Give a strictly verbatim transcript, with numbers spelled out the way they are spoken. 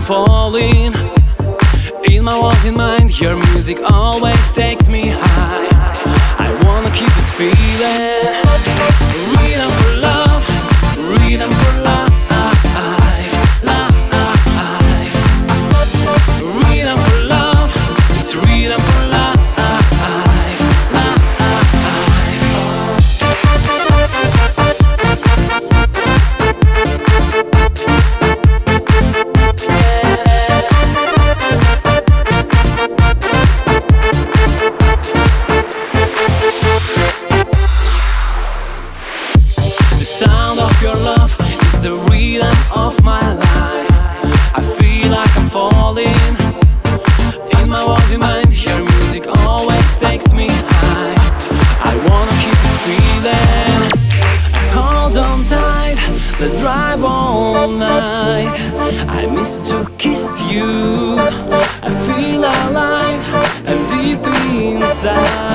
falling. In my walls in mind, your music always takes me high. I wanna keep this feeling. Rhythm for love, rhythm for life, life. Rhythm for love, it's rhythm for life. Your love is the rhythm of my life. I feel like I'm falling. In my walls mind, your music always takes me high. I wanna keep this feeling. Hold on tight, let's drive all night. I miss to kiss you. I feel alive and deep inside.